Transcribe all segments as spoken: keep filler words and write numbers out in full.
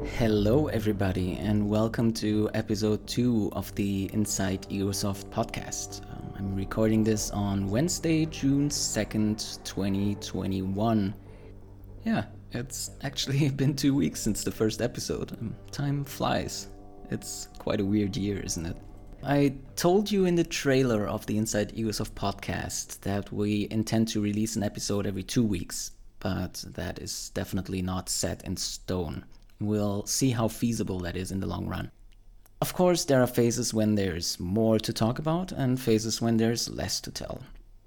Hello, everybody, and welcome to episode two of the Inside Egosoft podcast. Um, I'm recording this on Wednesday, June second, twenty twenty-one. Yeah, it's actually been two weeks since the first episode. Um, time flies. It's quite a weird year, isn't it? I told you in the trailer of the Inside Egosoft podcast that we intend to release an episode every two weeks, but that is definitely not set in stone. We'll see how feasible that is in the long run. Of course, there are phases when there's more to talk about and phases when there's less to tell.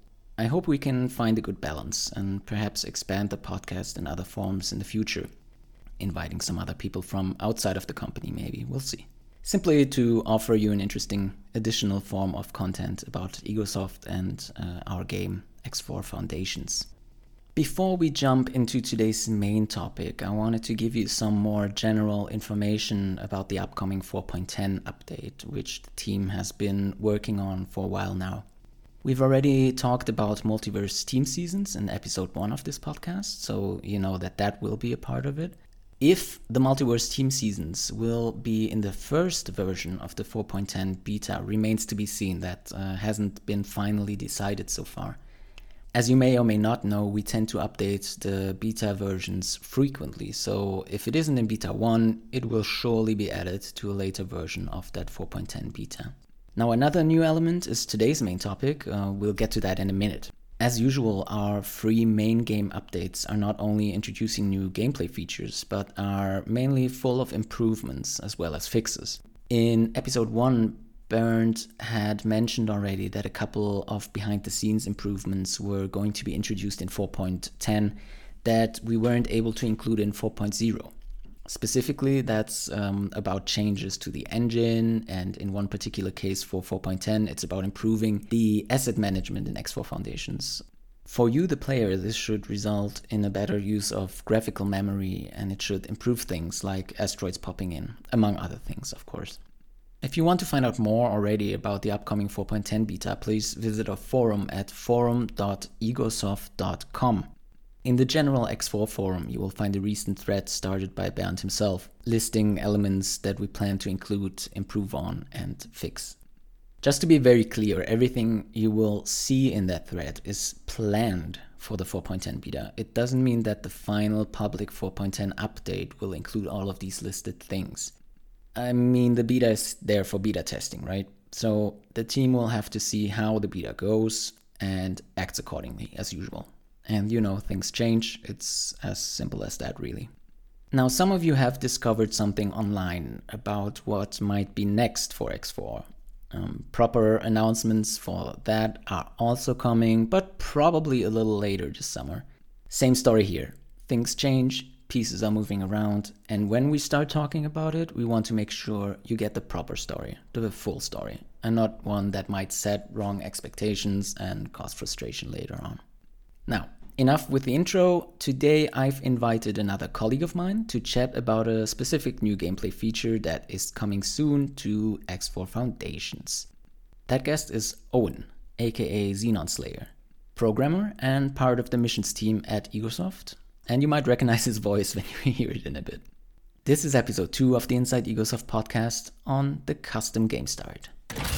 I hope we can find a good balance and perhaps expand the podcast in other forms in the future. Inviting some other people from outside of the company, maybe. We'll see. Simply to offer you an interesting additional form of content about Egosoft and uh, our game, X four Foundations. Before we jump into today's main topic, I wanted to give you some more general information about the upcoming four point ten update, which the team has been working on for a while now. We've already talked about Multiverse Team Seasons in episode one of this podcast, so you know that that will be a part of it. If the Multiverse Team Seasons will be in the first version of the four point ten beta remains to be seen. That uh, hasn't been finally decided so far. As you may or may not know, we tend to update the beta versions frequently, so if it isn't in beta one, it will surely be added to a later version of that four point ten beta. Now, another new element is today's main topic. Uh, we'll get to that in a minute. As usual, our free main game updates are not only introducing new gameplay features, but are mainly full of improvements as well as fixes. In episode one, Bernd had mentioned already that a couple of behind-the-scenes improvements were going to be introduced in four point ten that we weren't able to include in four point oh. Specifically, that's um, about changes to the engine, and in one particular case for four point ten, it's about improving the asset management in X four Foundations. For you, the player, this should result in a better use of graphical memory, and it should improve things like asteroids popping in, among other things, of course. If you want to find out more already about the upcoming four point ten beta, please visit our forum at forum dot egosoft dot com. In the general X four forum, you will find a recent thread started by Bernd himself, listing elements that we plan to include, improve on, and fix. Just to be very clear, everything you will see in that thread is planned for the four point ten beta. It doesn't mean that the final public four point ten update will include all of these listed things. I mean, the beta is there for beta testing, right? So the team will have to see how the beta goes and acts accordingly, as usual. And you know, things change. It's as simple as that, really. Now, some of you have discovered something online about what might be next for X four. Um, proper announcements for that are also coming, but probably a little later this summer. Same story here. Things change. Pieces are moving around, and when we start talking about it, we want to make sure you get the proper story, the full story, and not one that might set wrong expectations and cause frustration later on. Now, enough with the intro. Today I've invited another colleague of mine to chat about a specific new gameplay feature that is coming soon to X four Foundations. That guest is Owen, aka Xenon Slayer, programmer and part of the missions team at Egosoft. And you might recognize his voice when you hear it in a bit. This is episode two of the Inside Egosoft podcast on the custom game start.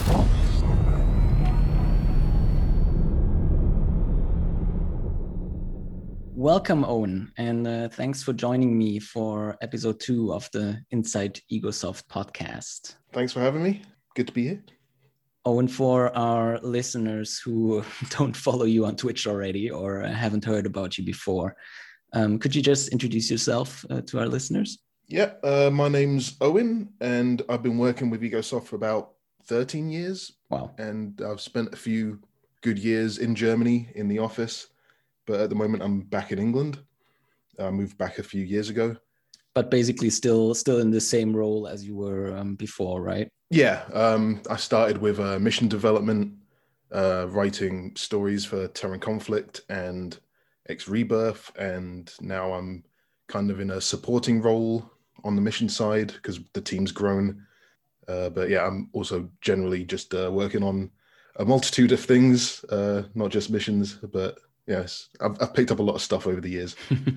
Welcome, Owen, and uh, thanks for joining me for episode two of the Inside Egosoft podcast. Thanks for having me. Good to be here. Owen, for our listeners who don't follow you on Twitch already or haven't heard about you before, Um, could you just introduce yourself uh, to our listeners? Yeah, uh, my name's Owen, and I've been working with Egosoft for about thirteen years. Wow. And I've spent a few good years in Germany in the office, but at the moment I'm back in England. I moved back a few years ago. But basically still still in the same role as you were um, before, right? Yeah, um, I started with uh, mission development, uh, writing stories for Terran Conflict and X Rebirth, and now I'm kind of in a supporting role on the mission side because the team's grown. Uh, but yeah, I'm also generally just uh, working on a multitude of things, uh, not just missions, but yes, I've, I've picked up a lot of stuff over the years.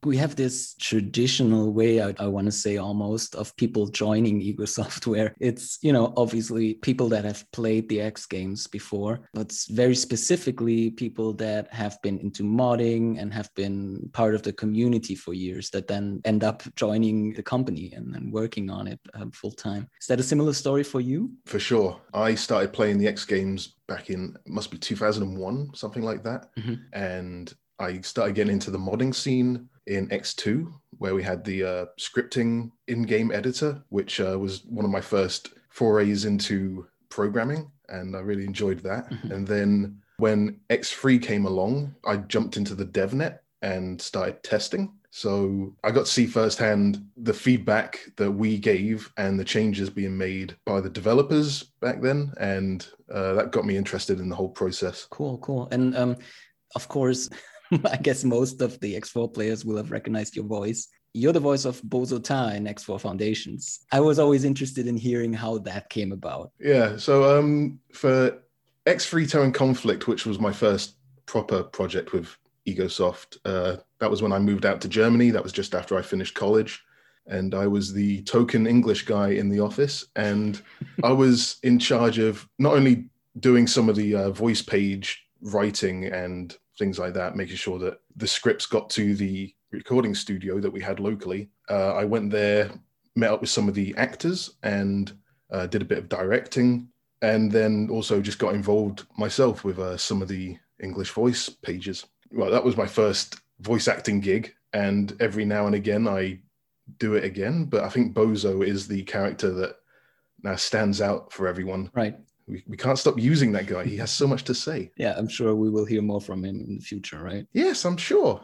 We have this traditional way, I, I want to say almost, of people joining Ego Software. It's, you know, obviously people that have played the X games before, but very specifically people that have been into modding and have been part of the community for years that then end up joining the company and, and working on it um, full time. Is that a similar story for you? For sure. I started playing the X games back in, it must be two thousand one, something like that. Mm-hmm. And I started getting into the modding scene in X two, where we had the uh, scripting in-game editor, which uh, was one of my first forays into programming, and I really enjoyed that. Mm-hmm. And then when X three came along, I jumped into the DevNet and started testing. So I got to see firsthand the feedback that we gave and the changes being made by the developers back then, and uh, that got me interested in the whole process. Cool, cool. And um, of course, I guess most of the X four players will have recognized your voice. You're the voice of Bozo Ta in X four Foundations. I was always interested in hearing how that came about. Yeah, so um, for X three Terran Conflict, which was my first proper project with EgoSoft, uh, that was when I moved out to Germany. That was just after I finished college. And I was the token English guy in the office. And I was in charge of not only doing some of the uh, voice page writing and things like that, making sure that the scripts got to the recording studio that we had locally. Uh, I went there, met up with some of the actors and uh, did a bit of directing, and then also just got involved myself with uh, some of the English voice pages. Well, that was my first voice acting gig, and every now and again I do it again. But I think Bozo is the character that now stands out for everyone. Right. We, we can't stop using that guy. He has so much to say. Yeah, I'm sure we will hear more from him in the future, right? Yes, I'm sure.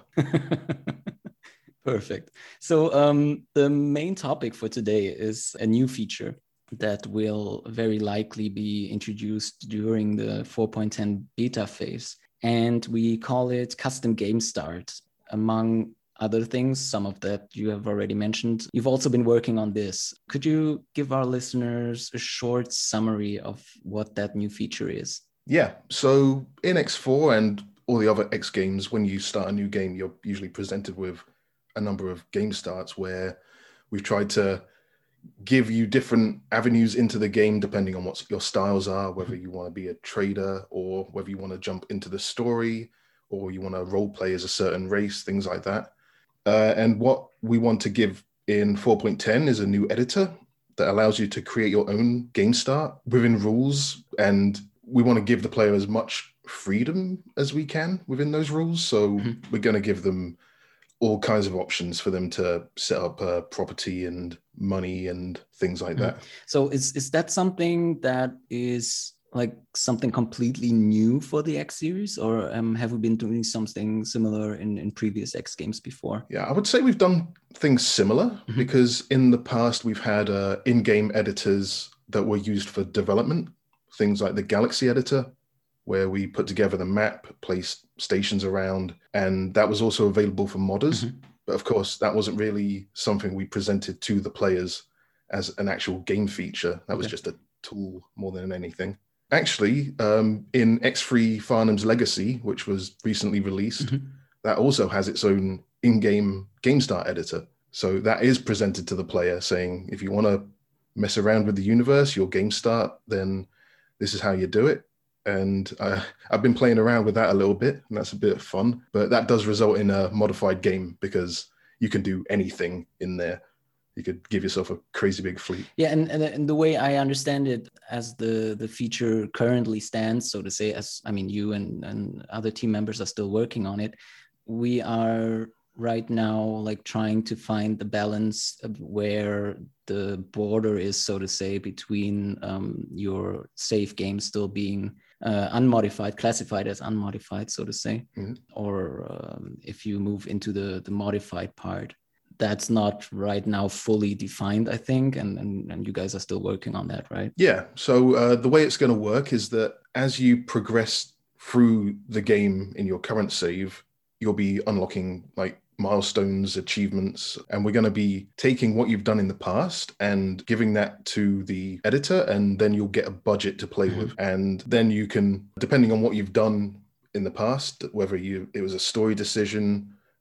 Perfect. So um, the main topic for today is a new feature that will very likely be introduced during the four point ten beta phase. And we call it Custom Game Start. Among other things, some of that you have already mentioned. You've also been working on this. Could you give our listeners a short summary of what that new feature is? Yeah, so in X four and all the other X games, when you start a new game, you're usually presented with a number of game starts where we've tried to give you different avenues into the game depending on what your styles are, whether you want to be a trader or whether you want to jump into the story or you want to role play as a certain race, things like that. Uh, and what we want to give in four point ten is a new editor that allows you to create your own game start within rules. And we want to give the player as much freedom as we can within those rules. So mm-hmm. we're going to give them all kinds of options for them to set up uh, property and money and things like that. So is is that something that is like something completely new for the X series, or um, have we been doing something similar in, in previous X games before? Yeah, I would say we've done things similar mm-hmm. because in the past we've had uh, in-game editors that were used for development, things like the Galaxy editor, where we put together the map, placed stations around, and that was also available for modders. Mm-hmm. But of course, that wasn't really something we presented to the players as an actual game feature. That okay. was just a tool more than anything. Actually, um, in X three Farnham's Legacy, which was recently released, mm-hmm. that also has its own in-game game start editor. So that is presented to the player saying, if you want to mess around with the universe, your game start, then this is how you do it. And uh, I've been playing around with that a little bit, and that's a bit of fun. But that does result in a modified game because you can do anything in there. You could give yourself a crazy big fleet. Yeah, and, and, and the way I understand it, as the, the feature currently stands, so to say, as I mean, you and, and other team members are still working on it, we are right now like trying to find the balance of where the border is, so to say, between um, your save game still being uh, unmodified, classified as unmodified, so to say, mm-hmm. or um, if you move into the, the modified part. That's not right now fully defined, I think, and, and, and you guys are still working on that, right? Yeah, so uh, the way it's going to work is that as you progress through the game in your current save, you'll be unlocking like milestones, achievements, and we're going to be taking what you've done in the past and giving that to the editor, and then you'll get a budget to play mm-hmm. with. And then you can, depending on what you've done in the past, whether you it was a story decision,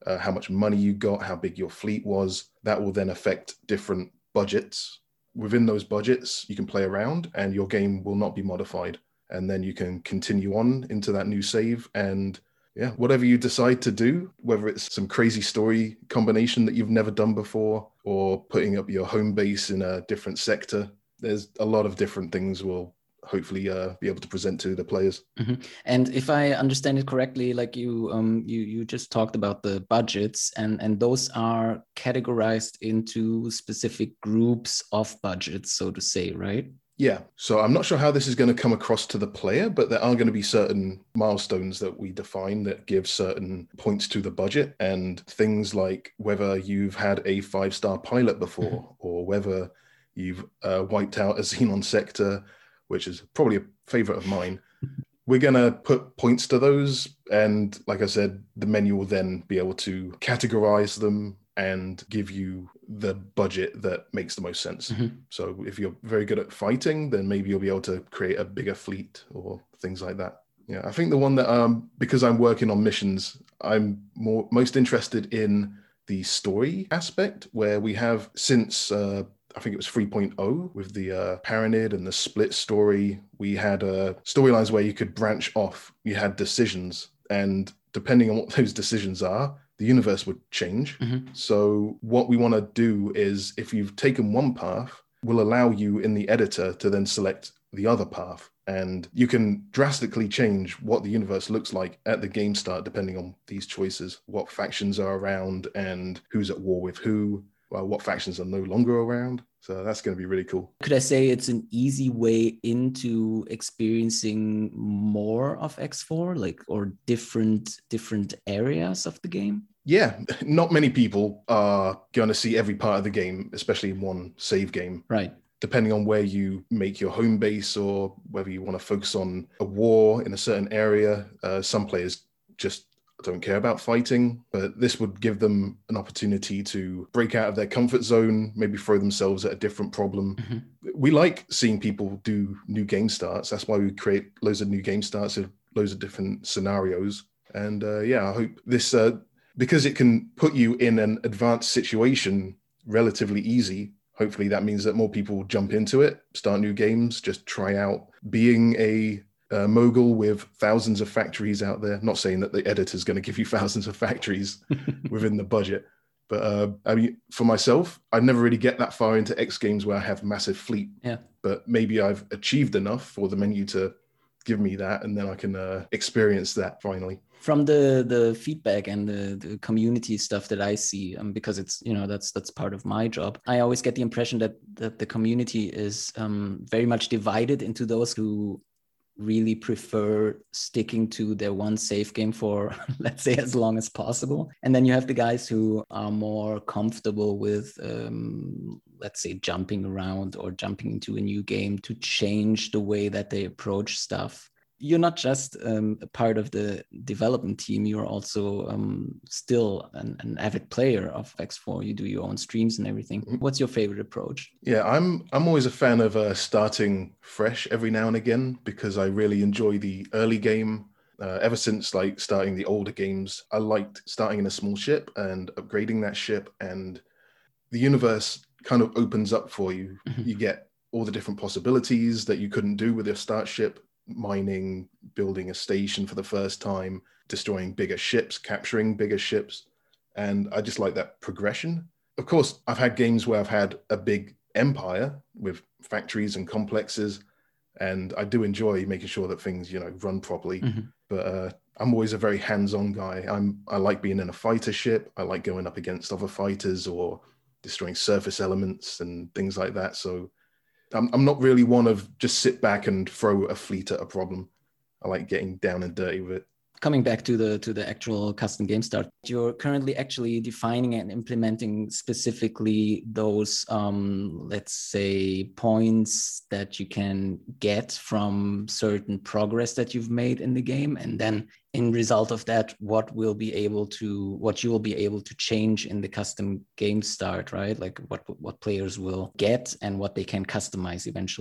uh, how much money you got, how big your fleet was. That will then affect different budgets. Within those budgets, you can play around and your game will not be modified. And then you can continue on into that new save. And yeah, whatever you decide to do, whether it's some crazy story combination that you've never done before, or putting up your home base in a different sector, there's a lot of different things we'll hopefully uh, be able to present to the players. Mm-hmm. And if I understand it correctly, like you um you you just talked about the budgets, and and those are categorized into specific groups of budgets, so to say, right? Yeah, so I'm not sure how this is going to come across to the player, but there are going to be certain milestones that we define that give certain points to the budget, and things like whether you've had a five-star pilot before, mm-hmm. or whether you've uh, wiped out a Xenon sector, which is probably a favorite of mine. We're going to put points to those. And like I said, the menu will then be able to categorize them and give you the budget that makes the most sense. Mm-hmm. So if you're very good at fighting, then maybe you'll be able to create a bigger fleet or things like that. Yeah, I think the one that, um, because I'm working on missions, I'm more most interested in the story aspect, where we have since, uh, I think it was three point oh with the uh, Paranid and the split story, we had uh, storylines where you could branch off. You had decisions, and depending on what those decisions are, the universe would change. Mm-hmm. So what we want to do is, if you've taken one path, we'll allow you in the editor to then select the other path. And you can drastically change what the universe looks like at the game start, depending on these choices, what factions are around and who's at war with who, well, what factions are no longer around. So that's going to be really cool. Could I say it's an easy way into experiencing more of X four, like, or different different areas of the game? Yeah, not many people are going to see every part of the game, especially in one save game. Right. Depending on where you make your home base or whether you want to focus on a war in a certain area, uh, some players just don't care about fighting, but this would give them an opportunity to break out of their comfort zone, maybe throw themselves at a different problem. Mm-hmm. We like seeing people do new game starts. That's why we create loads of new game starts, loads of different scenarios. And uh, yeah, I hope this, uh, because it can put you in an advanced situation relatively easy, hopefully that means that more people jump into it, start new games, just try out being a Uh, mogul with thousands of factories out there. Not saying that the editor's going to give you thousands of factories within the budget, but uh, I mean, for myself, I never really get that far into X games where I have massive fleet. Yeah. But maybe I've achieved enough for the menu to give me that, and then I can uh, experience that finally. From the the feedback and the, the community stuff that I see, um, because it's, you know, that's that's part of my job, I always get the impression that that the community is um, very much divided into those who really prefer sticking to their one save game for, let's say, as long as possible. And then you have the guys who are more comfortable with, um, let's say, jumping around or jumping into a new game to change the way that they approach stuff. You're not just um, a part of the development team, you're also um, still an, an avid player of X four. You do your own streams and everything. What's your favorite approach? Yeah, I'm I'm always a fan of uh, starting fresh every now and again, because I really enjoy the early game. Uh, ever since like starting the older games, I liked starting in a small ship and upgrading that ship, and the universe kind of opens up for you. Mm-hmm. You get all the different possibilities that you couldn't do with your start ship. Mining, building a station for the first time, destroying bigger ships, capturing bigger ships. And I just like that progression. Of course, I've had games where I've had a big empire with factories and complexes, and I do enjoy making sure that things, you know, run properly. Mm-hmm. But uh, I'm always a very hands-on guy. I'm I like being in a fighter ship. I like going up against other fighters or destroying surface elements and things like that. So I'm, I'm not really one of just sit back and throw a fleet at a problem. I like getting down and dirty with it. Coming back to the to the actual custom game start, you're currently actually defining and implementing specifically those, um, let's say, points that you can get from certain progress that you've made in the game, and then in result of that, what will be able to, what you will be able to change in the custom game start, right? Like what what players will get and what they can customize eventually.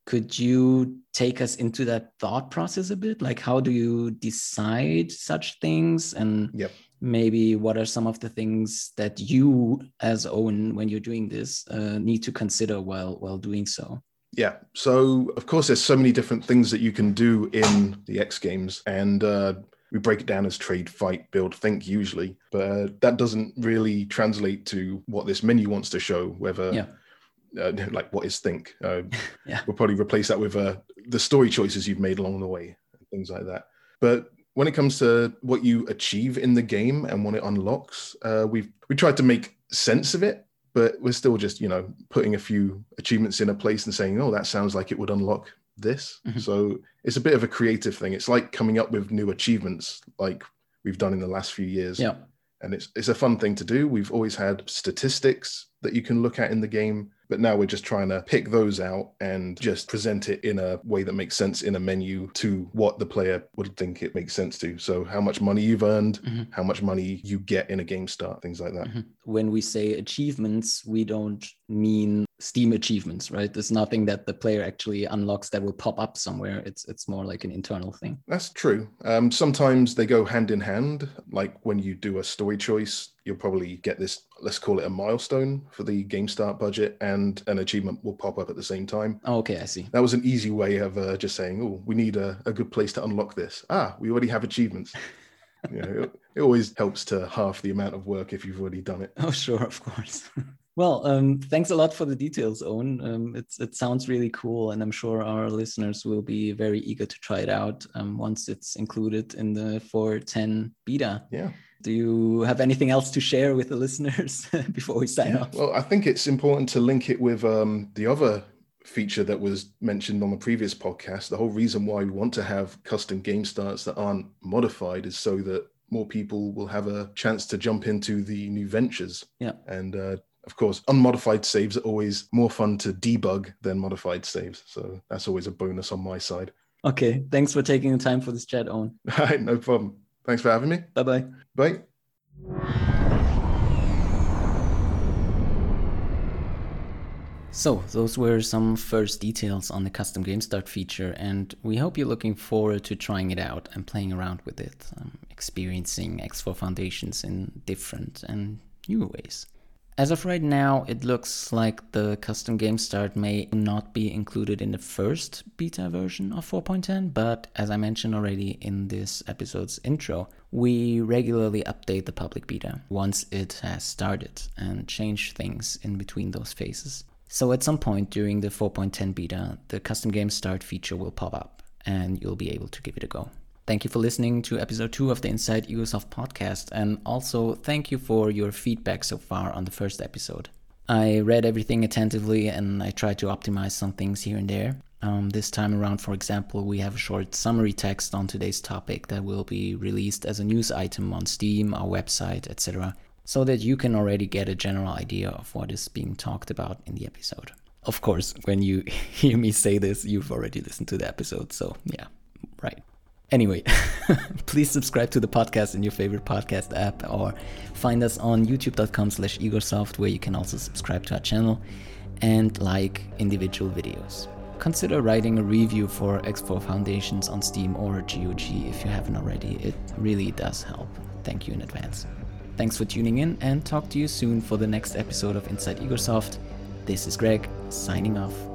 Could you take us into that thought process a bit? Like, how do you decide such things? And Yep. maybe what are some of the things that you, as Owen, when you're doing this, uh, need to consider while while doing so? Yeah. So, of course, there's so many different things that you can do in the X Games. And uh, we break it down as trade, fight, build, think usually. But uh, that doesn't really translate to what this menu wants to show, whether... Yeah. Uh, like what is think? Uh, yeah. We'll probably replace that with uh, the story choices you've made along the way, and things like that. But when it comes to what you achieve in the game and what it unlocks, uh, we've we tried to make sense of it, but we're still just you know putting a few achievements in a place and saying, oh, that sounds like it would unlock this. Mm-hmm. So it's a bit of a creative thing. It's like coming up with new achievements, like we've done in the last few years. Yeah. And it's it's a fun thing to do. We've always had statistics that you can look at in the game, but now we're just trying to pick those out and just present it in a way that makes sense in a menu to what the player would think it makes sense to. So how much money you've earned, mm-hmm. how much money you get in a game start, things like that. Mm-hmm. When we say achievements, we don't mean Steam achievements, right? There's nothing that the player actually unlocks that will pop up somewhere. It's it's more like an internal thing. That's true. Um, sometimes they go hand in hand. Like when you do a story choice, you'll probably get this, let's call it a milestone for the game start budget, and an achievement will pop up at the same time. Oh, okay, I see. That was an easy way of uh, just saying, oh, we need a, a good place to unlock this. Ah, we already have achievements. you know, it, it always helps to half the amount of work if you've already done it. Oh, sure, of course. Well, um, thanks a lot for the details, Owen. Um, it's, it sounds really cool, and I'm sure our listeners will be very eager to try it out um, once it's included in the four ten beta. Yeah. Do you have anything else to share with the listeners before we sign yeah. off? Well, I think it's important to link it with um, the other feature that was mentioned on the previous podcast. The whole reason why we want to have custom game starts that aren't modified is so that more people will have a chance to jump into the new ventures. Yeah. And uh, of course, unmodified saves are always more fun to debug than modified saves. So that's always a bonus on my side. Okay. Thanks for taking the time for this chat, Owen. All right, no problem. Thanks for having me. Bye-bye. Bye. So those were some first details on the custom game start feature, and we hope you're looking forward to trying it out and playing around with it, um, experiencing X four Foundations in different and new ways. As of right now, it looks like the custom game start may not be included in the first beta version of four point ten, but as I mentioned already in this episode's intro, we regularly update the public beta once it has started and change things in between those phases. So at some point during the four point ten beta, the custom game start feature will pop up and you'll be able to give it a go. Thank you for listening to episode two of the Inside Egosoft podcast, and also thank you for your feedback so far on the first episode. I read everything attentively and I tried to optimize some things here and there. Um, this time around, for example, we have a short summary text on today's topic that will be released as a news item on Steam, our website, et cetera, so that you can already get a general idea of what is being talked about in the episode. Of course, when you hear me say this, you've already listened to the episode, so yeah, right. Anyway, please subscribe to the podcast in your favorite podcast app, or find us on youtube.com slash egosoft, where you can also subscribe to our channel and like individual videos. Consider writing a review for X four Foundations on Steam or G O G if you haven't already. It really does help. Thank you in advance. Thanks for tuning in, and talk to you soon for the next episode of Inside Egosoft. This is Greg, signing off.